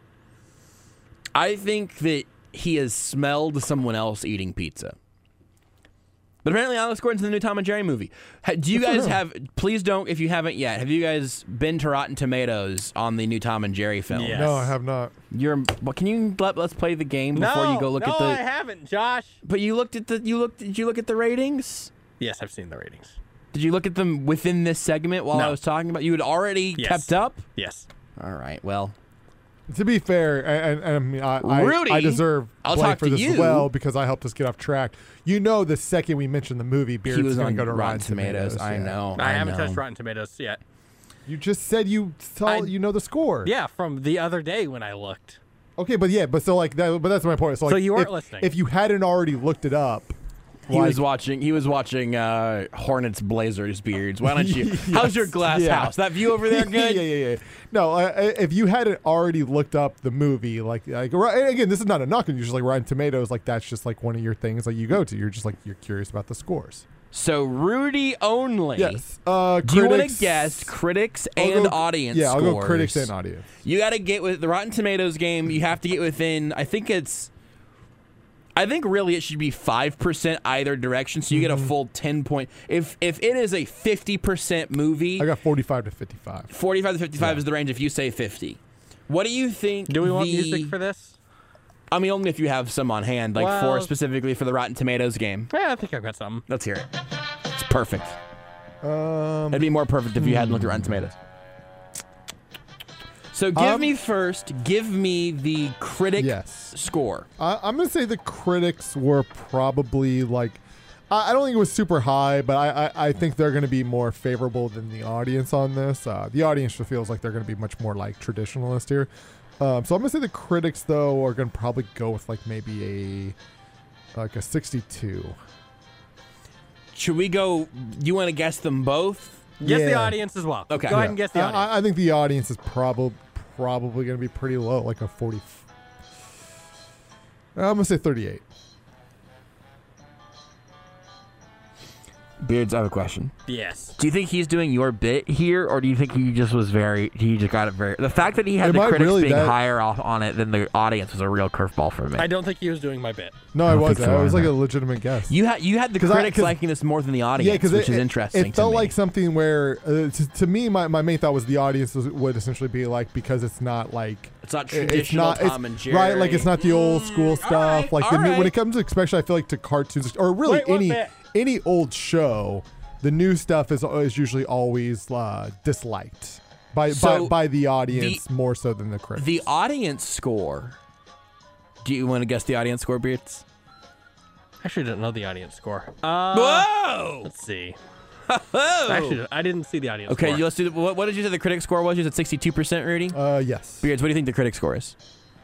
I think that he has smelled someone else eating pizza. But apparently Alex Gordon's in the new Tom and Jerry movie. Ha, do you Good for guys him. have, please don't, if you haven't yet, have you guys been to Rotten Tomatoes on the new Tom and Jerry film? Yeah. Yes. No, I have not. You're, well, can you let, let's play the game before no, you go look no, at the, I haven't, Josh. but you looked at the, you looked, did you look at the ratings? Yes, I've seen the ratings. Did you look at them within this segment while I No. was talking about, you had already Yes. kept up? Yes. All right, well. To be fair, and, and I mean, I, I, Rudy, I deserve I'll blame talk for to this you. as well because I helped us get off track. You know, the second we mentioned the movie, Beard's He was going on to go to Rotten Rotten Tomatoes. I yeah. know. I, haven't know. touched Rotten Tomatoes yet. You just said you saw, I- you know the score. Yeah, from the other day when I looked. Okay, but yeah, but so like that, but that's my point. So, like, So you weren't if, listening. If you hadn't already looked it up, He like, was watching. He was watching uh, Hornets Blazers beards. Why don't you? How's your Yes, glass yeah. house? That view over there good? yeah, yeah, yeah. No, uh, if you hadn't already looked up the movie, like, like right, again, this is not a knock on you. Just like Rotten Tomatoes, like that's just like one of your things like you go to. You're just like you're curious about the scores. So Rudy only. Yes. Uh, Do you want to critics- guess critics I'll and go- audience Yeah, I'll scores? go critics and audience. You got to get with the Rotten Tomatoes game. You have to get within. I think it's. I think really it should be five percent either direction, so you get a Mm-hmm. full ten point. If if it is a fifty percent movie, I got forty-five to fifty-five. forty-five to fifty-five Yeah. is the range. If you say fifty, what do you think? Do we want the- music for this? I mean, only if you have some on hand, like for Well- specifically for the Rotten Tomatoes game. Yeah, I think I've got some. Let's hear it. It's perfect. Um, It'd be more perfect if you hadn't looked at Rotten Tomatoes. So give Um, me first, give me the critic Yes. score. I, I'm gonna say the critics were probably like, I, I don't think it was super high, but I, I, I think they're gonna be more favorable than the audience on this. Uh, the audience just feels like they're gonna be much more like traditionalist here. Um, so I'm gonna say the critics though are gonna probably go with like maybe a like a sixty-two. Should we go? You want to guess them both? Guess the Yeah. audience as well. Okay. Go ahead Yeah. and guess the I- audience. I, I think the audience is probably probably gonna be pretty low, like a forty. I'm gonna say thirty-eight. Beards, I have a question. yes. Do you think he's doing your bit here, or do you think he just was very, he just got it very, the fact that he had Am the I critics really being that- higher off on it than the audience was a real curveball for me. I don't think he was doing my bit. No, I I don't wasn't. think so I was like either. a legitimate guess. You had you had the 'Cause I- critics 'cause- liking this more than the audience, Yeah, because which it, is it- interesting. It felt to me. like something where, uh, to, to me, my, my main thought was the audience was, would essentially be like, because it's not like it's not it- traditional it's not Tom it's- and Jerry, right, like it's not the old school Mm, stuff. all right, like the all new, when right. it comes to, especially I feel like to cartoons or really Wait, what any bit? any old show, the new stuff is is usually always uh, disliked by, So, by by the audience more so than the critics. The audience score. Do you want to guess the audience score, Beards? I actually didn't know the audience score. Uh, Whoa! let's see. Whoa! Actually, I didn't see the audience Okay, score. you- let's do. The, what, what did you say the critic score was? You said sixty-two percent, Rudy. uh, yes. Beards, what do you think the critic score is?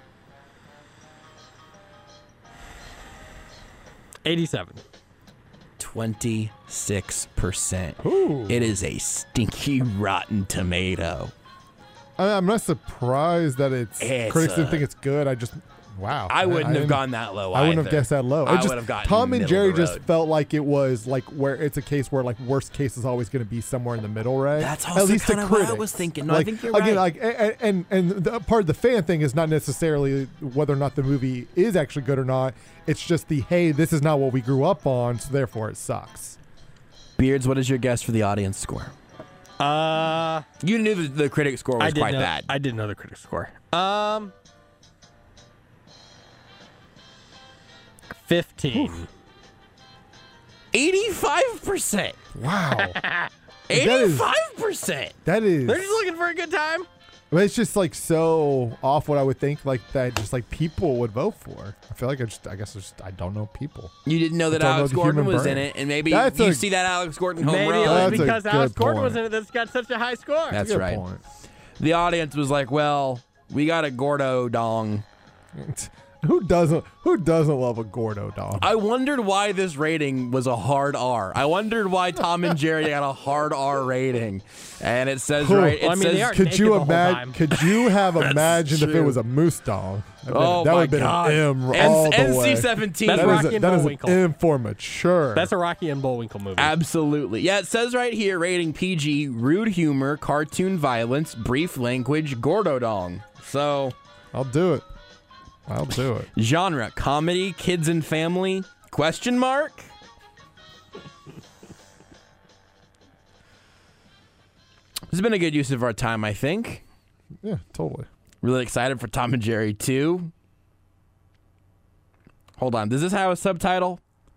eighty-seven. twenty-six percent. Ooh. It is a stinky rotten tomato. I, I'm not surprised that it's, It's critics didn't a- think it's good. I just wow. I wouldn't have didn't- gone that low. I wouldn't either. have guessed that low. It I just, would have gotten Tom and middle Jerry of the just road. felt like it was like where it's a case where like worst case is always going to be somewhere in the middle, right? That's At also least to kinda what I critics. was thinking. No, I Like, think you're again, right. like and and, and the part of the fan thing is not necessarily whether or not the movie is actually good or not. It's just the hey, this is not what we grew up on, so therefore it sucks. Beards, what is your guess for the audience score? Uh, You knew the, the critic score was I did quite know, bad. I did know the critic score. Um, fifteen. eighty-five percent. Wow. eighty-five percent. That is. They're just looking for a good time. But it's just like so off what I would think like that just like people would vote for. I feel like I just I guess it's just I don't know people. You didn't know that Don't know Alex the Gordon human was brain. in it, and maybe That's you a- see that Alex Gordon home Maybe run. it was That's a because good Alex Gordon point. was in it that's got such a high score. That's Good right. point. The audience was like, well, we got a Gordo dong. Who doesn't who doesn't love a Gordo dog? I wondered why this rating was a hard R. I wondered why Tom and Jerry got a hard R rating. And it says Who- right, it Well, I mean, says they are Could naked you the whole imagine? time. Could you have imagined if it true. was a moose dog? That'd been- Oh that my would have been God. an M N- all the way. N C seventeen. That's That Rocky is, a, and that is an Bullwinkle. M for mature. That's a Rocky and Bullwinkle movie. Absolutely. Yeah, it says right here, rating P G, rude humor, cartoon violence, brief language, Gordo dong. So, I'll do it. I'll do it. genre, comedy, kids and family, question mark? This has been a good use of our time, I think. Yeah, totally. Really excited for Tom and Jerry two. Hold on, does this have a subtitle?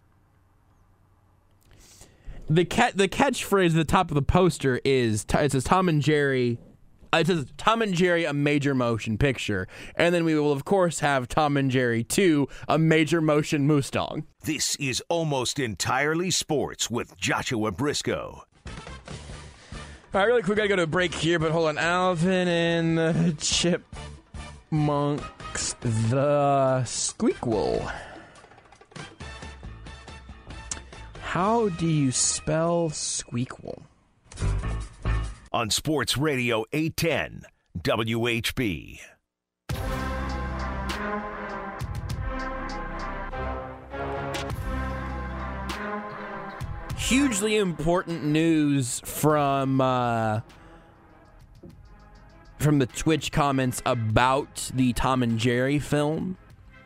The ca- the catchphrase at the top of the poster is t- it says Tom and Jerry. Uh, it says Tom and Jerry, a major motion picture, and then we will of course have Tom and Jerry two, a major motion moose dong. This is Almost Entirely Sports with Joshua Briscoe. All right, really quick, I gotta go to a break here, but hold on. Alvin and the Chipmunks, the Squeakquel. How do you spell Squeakquel? On Sports Radio eight ten W H B. Hugely important news from uh, from the Twitch comments about the Tom and Jerry film.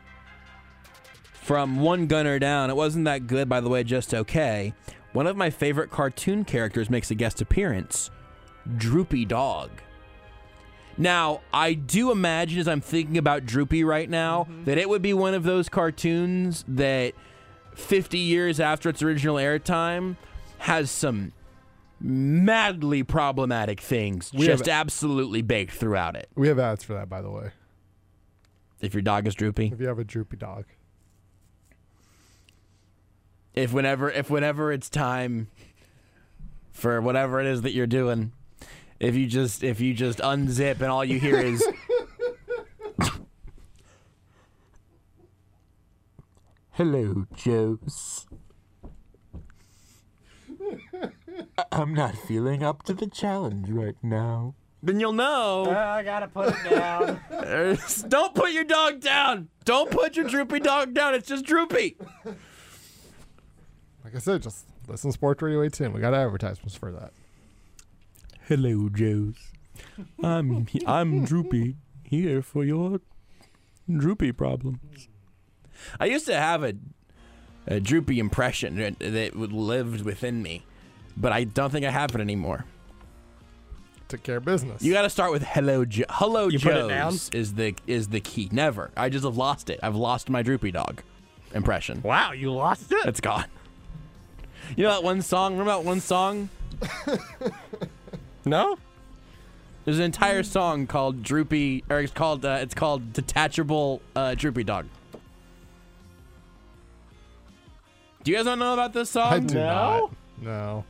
From One Gunner Down, it wasn't that good, by the way, just okay. One of my favorite cartoon characters makes a guest appearance, Droopy Dog. Now, I do imagine as I'm thinking about Droopy right now, mm-hmm. that it would be one of those cartoons that fifty years after its original airtime has some madly problematic things We just have- absolutely baked throughout it. We have ads for that, by the way. If your dog is droopy. If you have a droopy dog. If whenever if whenever it's time for whatever it is that you're doing, if you just if you just unzip and all you hear is hello, Joes. I'm not feeling up to the challenge right now. Then you'll know. I gotta put it down. Don't put your dog down. Don't put your droopy dog down. It's just droopy. Like I said, just listen to Sports Radio eight ten. We got advertisements for that. Hello, Joes. I'm I'm droopy here for your droopy problems. I used to have a a droopy impression that, that lived within me, but I don't think I have it anymore. Took care of business. You got to start with hello, jo- hello, You put it down? Joes is the is the key. Never. I just have lost it. I've lost my droopy dog impression. Wow, you lost it? It's gone. You know that one song? Remember that one song? No? There's an entire song called Droopy, or it's called uh, it's called Detachable uh, Droopy Dog. Do you guys not know about this song? I do No? not. No.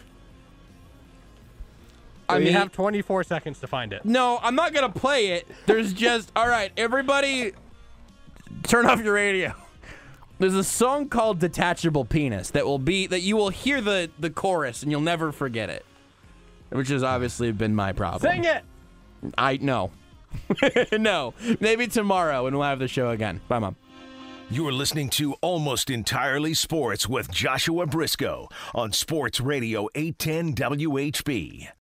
I you mean, have twenty-four seconds to find it. no, I'm not gonna play it. There's just all right. Everybody, turn off your radio. There's a song called Detachable Penis that will be that you will hear the the chorus and you'll never forget it, which has obviously been my problem. Sing it! I no, no. Maybe tomorrow when we'll have the show again. Bye, Mom. You're listening to Almost Entirely Sports with Joshua Briscoe on Sports Radio eight ten W H B.